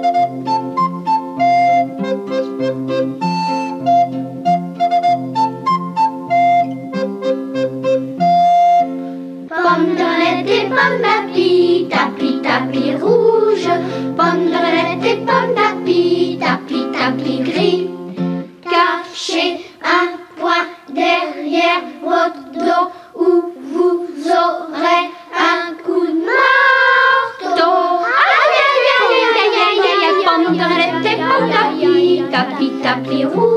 Pomme d'Ornette et pomme d'api, tapi tapi rouge. Pomme d'Ornette et pomme d'api, tapi tapi gris. Cachez un point derrière votre dos où vous aurez un coup de marteau. Aïe aïe aïe aïe aïe aïe aïe. Pomme d'Ornette et pomme d'api, tapi tapi rouge.